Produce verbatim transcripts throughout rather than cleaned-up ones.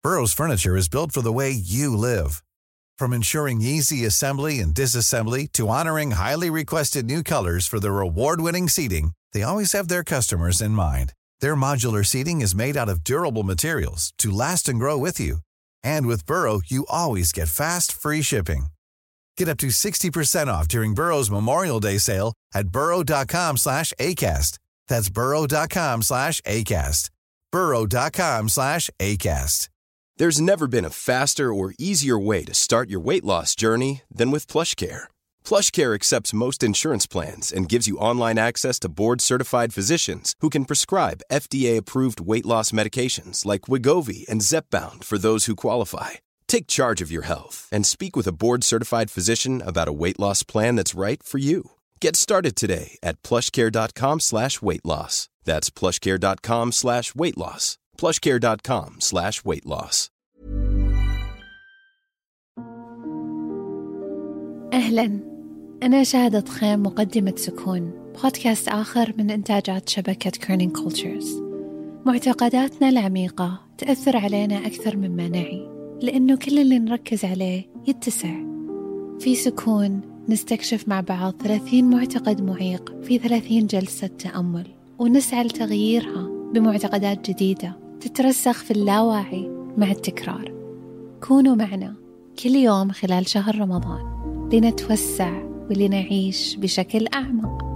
Burrow's furniture is built for the way you live. From ensuring easy assembly and disassembly to honoring highly requested new colors for their award-winning seating, they always have their customers in mind. Their modular seating is made out of durable materials to last and grow with you. And with Burrow, you always get fast, free shipping. Get up to sixty percent off during Burrow's Memorial Day sale at burrow.com slash ACAST. That's burrow.com slash ACAST. burrow.com slash ACAST. There's never been a faster or easier way to start your weight loss journey than with PlushCare. PlushCare accepts most insurance plans and gives you online access to board-certified physicians who can prescribe F D A-approved weight loss medications like Wegovy and Zepbound for those who qualify. Take charge of your health and speak with a board-certified physician about a weight loss plan that's right for you. Get started today at plushcare.com slash weight loss. That's plushcare.com slash weight loss. plushcare.com slash weight loss. أهلاً، أنا شهادة خيم، مقدمة سكون، بودكاست آخر من إنتاجات شبكة كيرنينج كولتشرز. معتقداتنا العميقة تأثر علينا أكثر مما نعي، لأنه كل اللي نركز عليه يتسع. في سكون نستكشف مع بعض ثلاثين معتقد معيق في ثلاثين جلسة تأمل، ونسعى لتغييرها بمعتقدات جديدة تترسخ في اللاواعي مع التكرار. كونوا معنا كل يوم خلال شهر رمضان لنتوسع ولنعيش بشكل أعمق.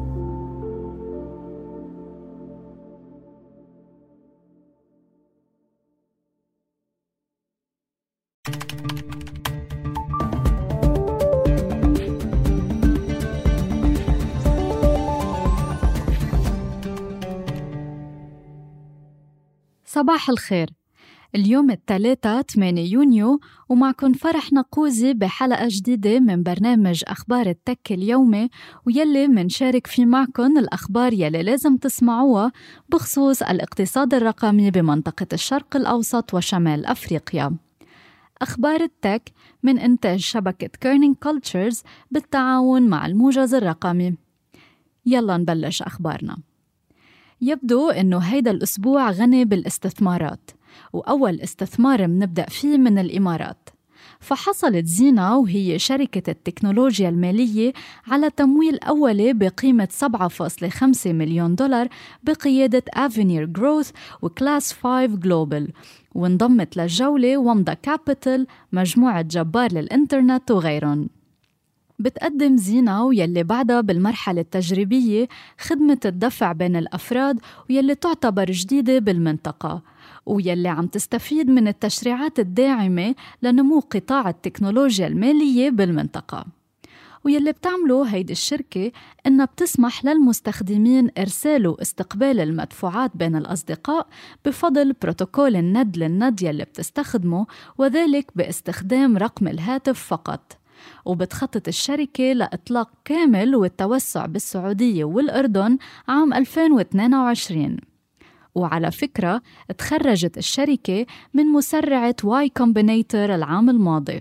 صباح الخير. اليوم الثلاثاء ثمانية يونيو، ومعكن فرح نقوزي بحلقة جديدة من برنامج أخبار التك اليومي، ويلي منشارك في معكن الأخبار يلي لازم تسمعوها بخصوص الاقتصاد الرقمي بمنطقة الشرق الأوسط وشمال أفريقيا. أخبار التك من إنتاج شبكة كيرنينج كولتشرز بالتعاون مع الموجز الرقمي. يلا نبلش أخبارنا. يبدو إنه هيدا الأسبوع غني بالاستثمارات، وأول استثمار منبدأ فيه من الإمارات. فحصلت زينة، وهي شركة التكنولوجيا المالية، على تمويل أولي بقيمة سبعة فاصلة خمسة مليون دولار بقيادة أفينير جروث وكلاس خمسة جلوبال، وانضمت للجولة ومضة كابيتال، مجموعة جبار للإنترنت وغيرهم. بتقدم زينة ويلي بعدها بالمرحلة التجريبية خدمة الدفع بين الأفراد، ويلي تعتبر جديدة بالمنطقة، ويلي عم تستفيد من التشريعات الداعمة لنمو قطاع التكنولوجيا المالية بالمنطقة. ويلي بتعمله هيدي الشركة إنها بتسمح للمستخدمين إرسال واستقبال المدفوعات بين الأصدقاء بفضل بروتوكول الند للند يلي بتستخدمه، وذلك باستخدام رقم الهاتف فقط. وبتخطط الشركة لإطلاق كامل والتوسع بالسعودية والأردن عام ألفين واثنين وعشرين. وعلى فكرة تخرجت الشركة من مسرعة واي كومبينيتر العام الماضي.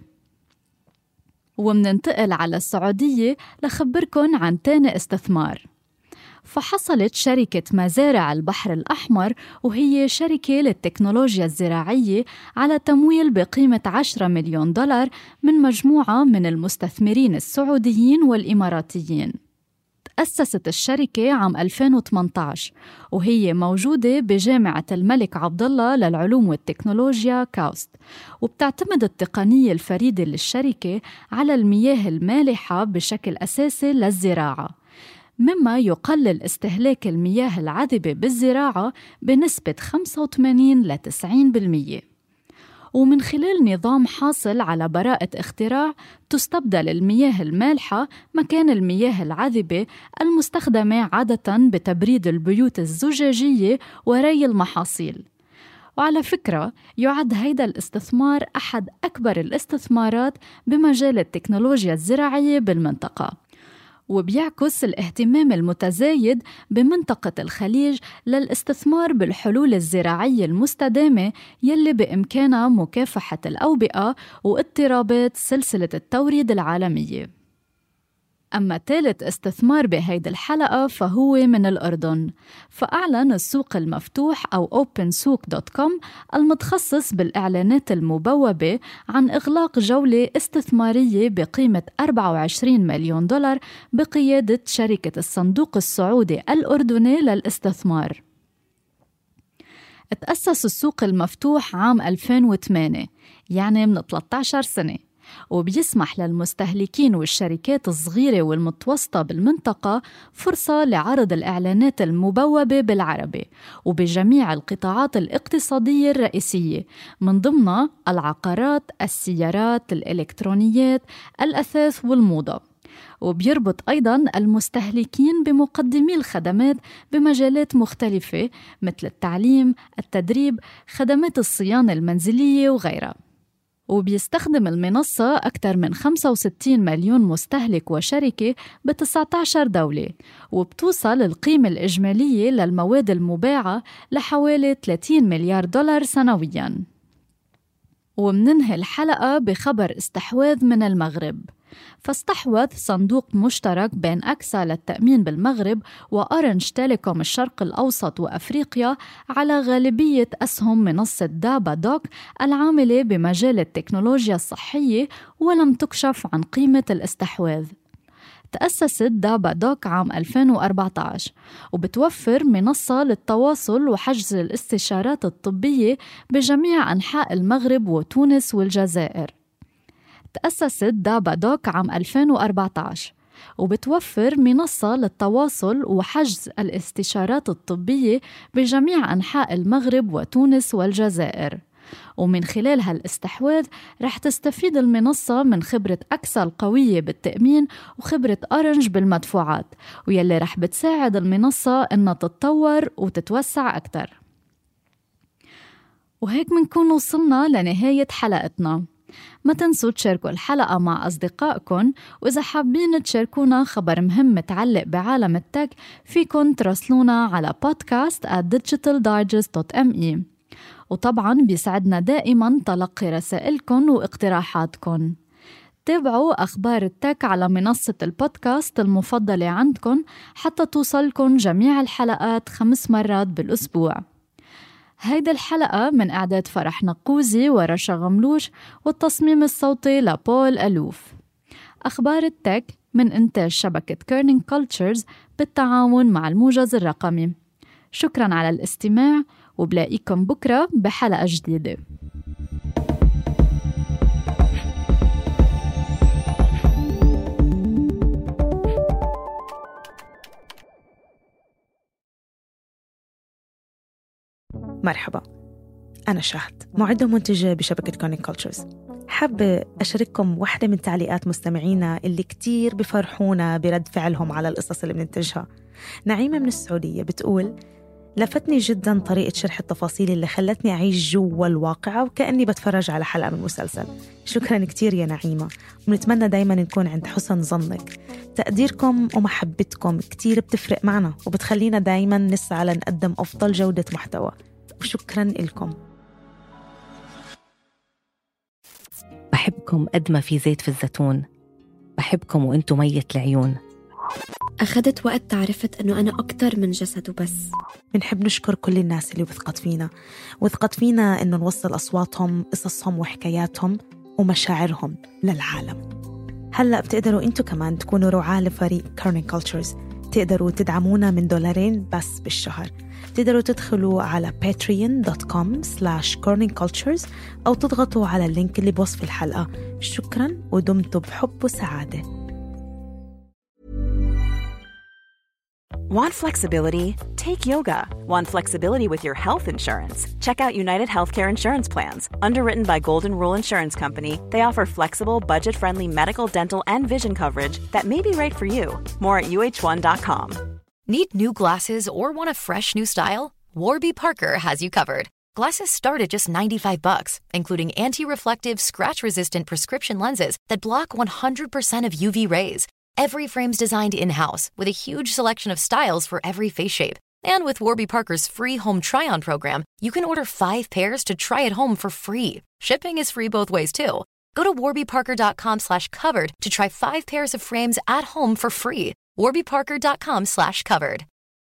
ومننتقل على السعودية لخبركن عن تاني استثمار. فحصلت شركة مزارع البحر الأحمر، وهي شركة للتكنولوجيا الزراعية، على تمويل بقيمة عشرة مليون دولار من مجموعة من المستثمرين السعوديين والإماراتيين. تأسست الشركة عام ألفين وثمانية عشر، وهي موجودة بجامعة الملك عبدالله للعلوم والتكنولوجيا كاوست، وبتعتمد التقنية الفريدة للشركة على المياه المالحة بشكل أساسي للزراعة، مما يقلل استهلاك المياه العذبة بالزراعة بنسبة خمسة وثمانين إلى تسعين بالمئة. ومن خلال نظام حاصل على براءة اختراع تستبدل المياه المالحة مكان المياه العذبة المستخدمة عادة بتبريد البيوت الزجاجية وري المحاصيل. وعلى فكرة يعد هيدا الاستثمار أحد أكبر الاستثمارات بمجال التكنولوجيا الزراعية بالمنطقة، وبيعكس الاهتمام المتزايد بمنطقة الخليج للاستثمار بالحلول الزراعية المستدامة يلي بإمكانها مكافحة الأوبئة واضطرابات سلسلة التوريد العالمية. أما ثالث استثمار بهيدي الحلقة فهو من الأردن، فأعلن السوق المفتوح أو أوبن سوق دوت كوم المتخصص بالإعلانات المبوبة عن إغلاق جولة استثمارية بقيمة أربعة وعشرين مليون دولار بقيادة شركة الصندوق السعودي الأردني للاستثمار. تأسس السوق المفتوح عام ألفين وثمانية، يعني من ثلاثة عشر سنة، وبيسمح للمستهلكين والشركات الصغيرة والمتوسطة بالمنطقة فرصة لعرض الإعلانات المبوبة بالعربي وبجميع القطاعات الاقتصادية الرئيسية، من ضمنها العقارات، السيارات، الإلكترونيات، الأثاث والموضة. وبيربط أيضاً المستهلكين بمقدمي الخدمات بمجالات مختلفة مثل التعليم، التدريب، خدمات الصيانة المنزلية وغيرها. وبيستخدم المنصة أكثر من خمسة وستين مليون مستهلك وشركة ب تسعة عشر دولة، وبتوصل القيمة الإجمالية للمواد المباعة لحوالي ثلاثين مليار دولار سنوياً. ومننهي الحلقة بخبر استحواذ من المغرب. فاستحوذ صندوق مشترك بين أكسا للتأمين بالمغرب وأورنج تيليكوم الشرق الأوسط وأفريقيا على غالبية أسهم منصة دابا دوك العاملة بمجال التكنولوجيا الصحية، ولم تكشف عن قيمة الاستحواذ. تأسست دابا دوك عام ألفين وأربعة عشر وبتوفر منصة للتواصل وحجز الاستشارات الطبية بجميع أنحاء المغرب وتونس والجزائر. تأسست دابا دوك عام ألفين وأربعة عشر وبتوفر منصة للتواصل وحجز الاستشارات الطبية بجميع أنحاء المغرب وتونس والجزائر. ومن خلال هالاستحواذ رح تستفيد المنصة من خبرة أكسا القوية بالتأمين وخبرة أورنج بالمدفوعات، ويلي رح بتساعد المنصة إنها تتطور وتتوسع أكتر. وهيك منكون وصلنا لنهاية حلقتنا. ما تنسوا تشاركوا الحلقة مع أصدقائكم، وإذا حابين تشاركونا خبر مهم متعلق بعالم التك فيكن تراسلونا على podcast at digital digest dot m e. وطبعاً بيسعدنا دائماً تلقي رسائلكم واقتراحاتكم. تابعوا أخبار التك على منصة البودكاست المفضلة عندكم حتى توصلكم جميع الحلقات خمس مرات بالأسبوع. هيدا الحلقة من إعداد فرح نقوزي ورشا غملوش، والتصميم الصوتي لبول ألوف. أخبار التك من إنتاج شبكة كيرنينج كولتشرز بالتعاون مع الموجز الرقمي. شكراً على الاستماع، وبلاقيكم بكرة بحلقة جديدة. مرحبا، أنا شهد، معدة ومنتجة بشبكة كيرنينج كولتشرز. حابة أشارككم واحدة من تعليقات مستمعينا اللي كتير بفرحونا برد فعلهم على القصص اللي بننتجها. نعيمة من السعودية بتقول: لفتني جدا طريقة شرح التفاصيل اللي خلتني أعيش جوا الواقعة وكأني بتفرج على حلقة من مسلسل. شكرا كتير يا نعيمة، ونتمنى دايما نكون عند حسن ظنك. تقديركم ومحبتكم كتير بتفرق معنا وبتخلينا دايما نسعى لنقدم أفضل جودة محتوى، وشكرا لكم. بحبكم قد ما في زيت في الزيتون، بحبكم وانتو مية العيون. أخذت وقت تعرفت أنه أنا أكتر من جسد وبس. بنحب نشكر كل الناس اللي وثقت فينا وثقت فينا أنه نوصل أصواتهم، قصصهم وحكاياتهم ومشاعرهم للعالم. هلأ بتقدروا أنتو كمان تكونوا رعاة لفريق كيرنينج كولتشرز. تقدروا تدعمونا من دولارين بس بالشهر. تقدروا تدخلوا على patreon dot com slash kearney cultures أو تضغطوا على اللينك اللي بوصف الحلقة. شكراً ودمتم بحب وسعادة. Want flexibility? Take yoga. Want flexibility with your health insurance? Check out United Healthcare Insurance Plans. Underwritten by Golden Rule Insurance Company, they offer flexible, budget-friendly medical, dental, and vision coverage that may be right for you. More at U H one dot com. Need new glasses or want a fresh new style? Warby Parker has you covered. Glasses start at just ninety-five bucks, including anti-reflective, scratch-resistant prescription lenses that block one hundred percent of U V rays. Every frame's designed in-house with a huge selection of styles for every face shape. And with Warby Parker's free home try-on program, you can order five pairs to try at home for free. Shipping is free both ways, too. Go to warbyparker.com slash covered to try five pairs of frames at home for free. warbyparker.com slash covered.